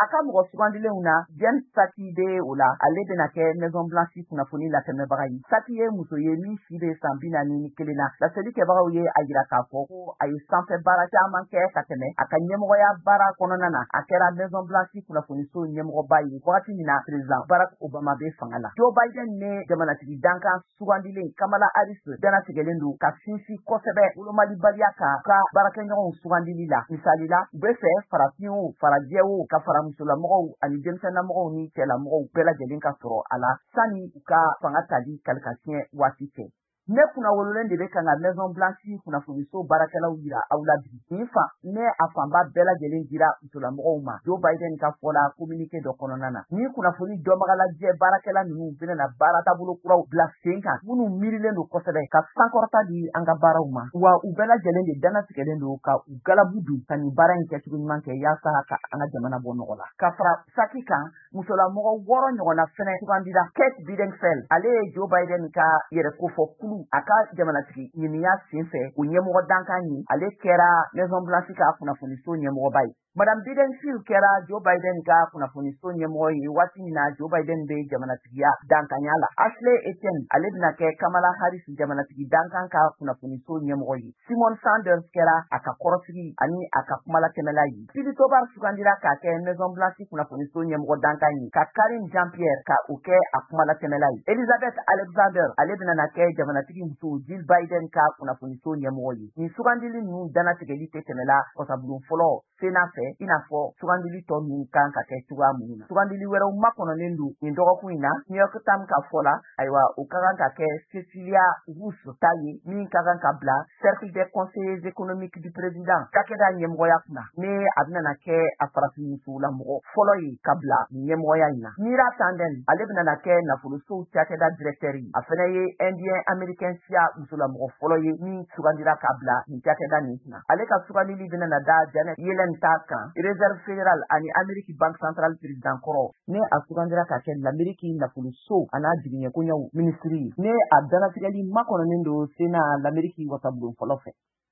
aka mɔgɔ sugandilenw na Jen Psaki be o la ale bena kɛ Maison Blanche kunnafoni latɛmɛbaga ye. Psaki ye muso ye min si be san 41 na. Laseli kɛbagaw ye a yira k'a fɔ ko a ye sanfɛ baara caman kɛ ka tɛmɛ a ka ɲɛmɔgɔya baara kɔnɔna na. A kɛra Maison Blanche kunnafoniso ɲɛmɔgɔba ye wagati min na président Barack Obama be fanga la. Joe Biden ne jamanatigi dankan sugandilen Kamala Harris danatigɛlen don ka sinsin kosɛbɛ wolomalibaliya ka baarakɛɲɔgɔnw sugandili la. Misali la, u be fɛ farafinw, farajɛw, ka fara musolamɔgɔw ani denmisɛnnamɔgɔw ni cɛlamɔgɔw bɛɛ lajɛlen ka sɔrɔ a la sani u ka fanga tali kalikasiɲɛ waati cɛ. Ne kunna wololen de be ka nka Maison Blanche kunnafoniso baarakɛlaw yira aw la bi. Nin fa ne a fanba bɛɛ lajɛlen dira musolamɔgɔw ma Joe Biden ka fɔla communiqué dɔ kɔnɔna na. Ni kunnafoni dɔnbagalajɛ baarakɛla ninnu bena baara taabolo kuraw bila sen kan minnu miirilen don kosɛbɛ ka sankɔrɔta di an ka baaraw ma. Wa u bɛɛ lajɛlen de danatigɛlen don ka u galabu dun ka nin baara in kɛcogo ɲuman kɛ yaasa ka an ka jamana bɔ nɔgɔ la. Ka fara Psaki kan, musolamɔgɔ 6 ɲɔgɔnna fɛnɛ sugandira. Kate Bidensfeld ale ye Joe Biden ka yɛrɛkofɔ kulu a ka jamanatigi ɲiniya sen fɛ o ɲɛmɔgɔ dankan ye. Ale kɛra Maison Blanche ka kunnafoniso ɲɛmɔgɔba ye. Madame Bidensfield kɛra Joe Biden ka kunnafoniso ɲɛmɔgɔ ye waati min na Joe Biden be jamanatigiya dankanya la. Ashley Etienne ale bena kɛ Kamala Harris jamanatigi dankan ka kunnafoniso ɲɛmɔgɔ ye. Simon Sanders kɛra a ka kɔrɔsigi ani a ka kumalatɛmɛla ye. Philly Tobar sugandira k'a kɛ Maison Blanche kunnafoniso ɲɛmɔgɔ dankan ye ka Karine Jean-Pierre ka o kɛ a kumalatɛmɛla ye. Elizabeth Alexander ale bena kɛ jamanatigi muso Jill Biden ka kunnafoniso ɲɛmɔgɔ ye. Nin sugandili ninnu danatigɛli tɛ tɛmɛla kɔsabulon fɔlɔ Sénat fɛ i n'a fɔ sugandili tɔ ninnu kan ka kɛ cogoya mun na. Sugandili wɛrɛw makɔnɔnen don nin dɔgɔkun in na. New York Times ka fɔ la, ayiwa o ka kan ka kɛ Cecilia Rousseau ta ye min ka kan ka bila Cercle des conseillers économiques du président cakɛda ɲɛmɔgɔya kunna. Ne a bena kɛ a farafinmusolamɔgɔ fɔlɔ ye ka bila ɲɛmɔgɔya in na. Mira Tanden ale bena kɛ nafolosow cakɛda directeur ye. A fɛnɛ ye Indien américain siya musolamɔgɔ fɔlɔ ye min sugandira ka bila nin cakɛda nin kunna. Ale ka sugandili bena da Janet Yellen ta kan réserve fédérale ani Amérique banque centrale président kɔrɔ ne a sugandira ka kɛ l'Amérique nafoloso a n'a jigiɲɛkoɲɛw ministre ye. Ne a danatigɛli makɔnɔnen don Sénat l'Amérique wasabulon fɔlɔ fɛ.